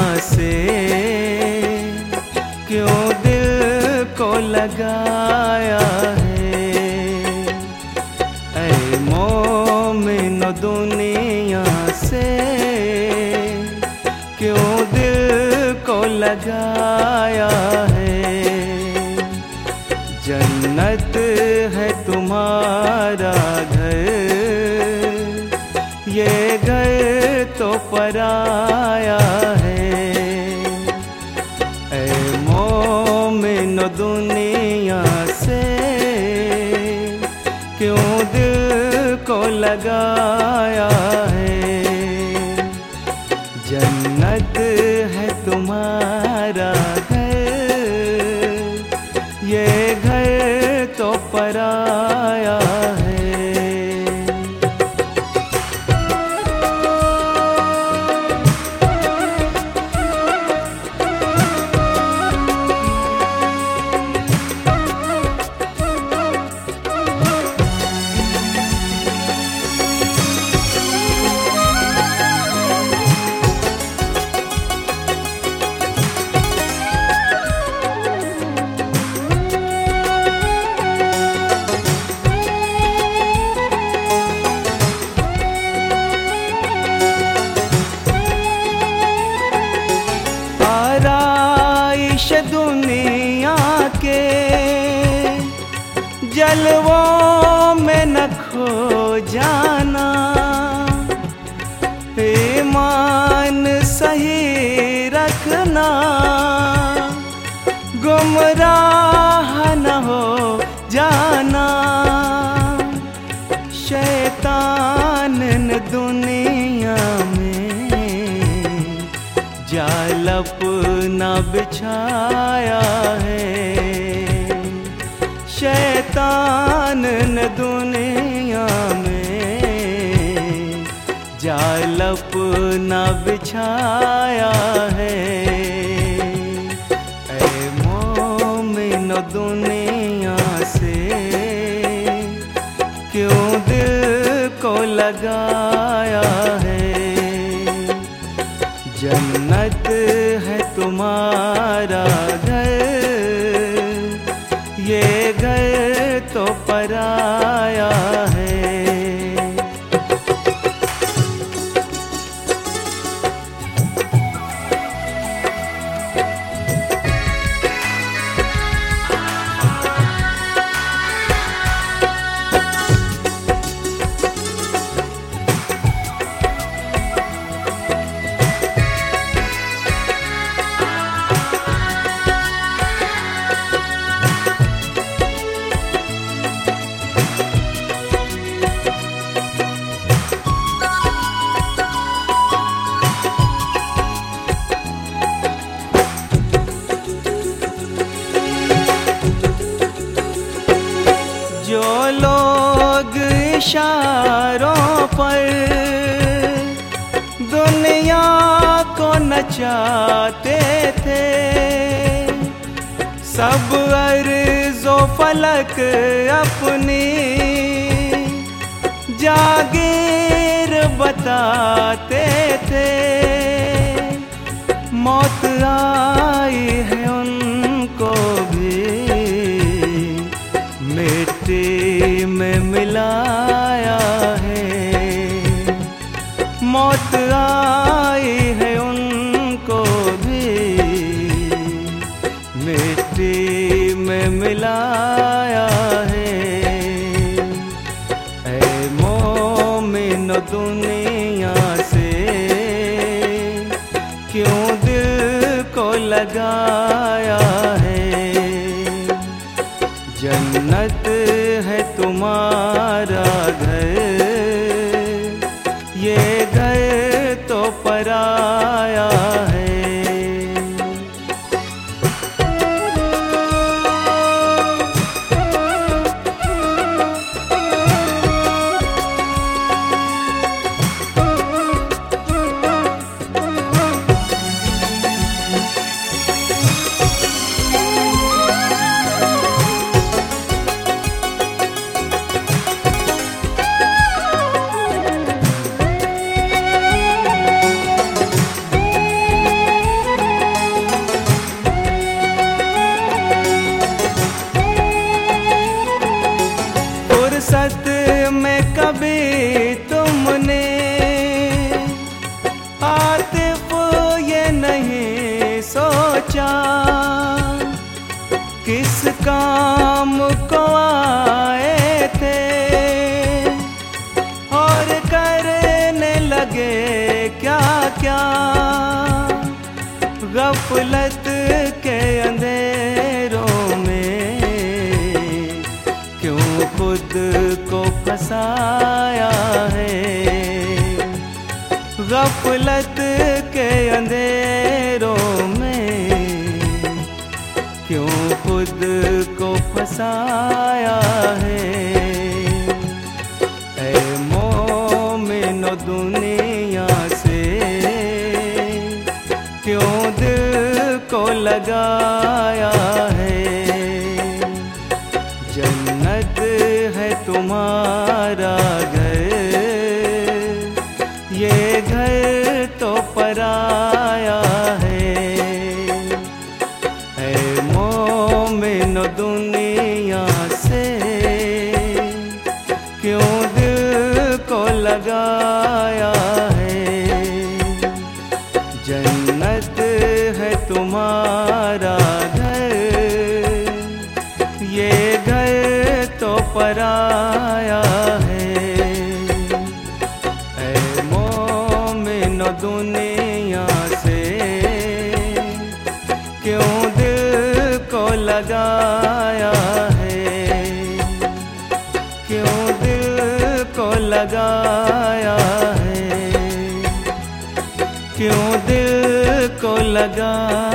से क्यों दिल को लगाया है। ऐ मोमिनो दुनिया से क्यों दिल को लगाया है। जन्नत है तुम्हारा घर, ये घर तो पराया है। ऐ मोमिनो दुनिया से क्यों दिल को लगाया है। जन्नत है तुम्हारा घर, ये घर तो पराया है। आराइश दुनिया के जलवों में न खो जाना। ईमान सही रखना, गुमराह न हो जाना। शैतान ने दुनिया में जाल अपना बिछाया है। शैतान ने दुनिया में जाल अपना बिछाया है। ऐ मोमिनो दुनिया से क्यों दिल को लगाया है। जन्नत है तुम्हारा घर, ये घर तो पराया है। जो लोग इशारों पर दुनिया को नचाते थे, सब अर्ज़ो फलक अपनी जागीर बताते थे। मौत आई है उनको भी मिट्टी में मिलाया है। मौत आई है उनको भी मिट्टी में मिलाया है। ऐ मोमिनो दुनिया से क्यों दिल को लगाया है। जन्नत है तुम्हारा घर, ये घर तो पराया है। सोचा किस काम को आए थे, और करने लगे क्या क्या गफलत के अंधेरों में। क्यों खुद को फंसाया है गफलत के अंधेरों में, क्यों खुद को फंसाया है। ऐ मोमिनो दुनिया से क्यों दिल को लगाया है। जन्नत है तुम्हारा घर, ये घर तो पराया है। ऐ मोमिनो दुनिया से क्यों दिल को लगाया है। जन्नत है तुम्हारा घर, ये घर तो पराया है। ऐ मोमिनो दुनिया से क्यों दिल को लगाया है, क्यों दिल को लगाया है, क्यों दिल को लगा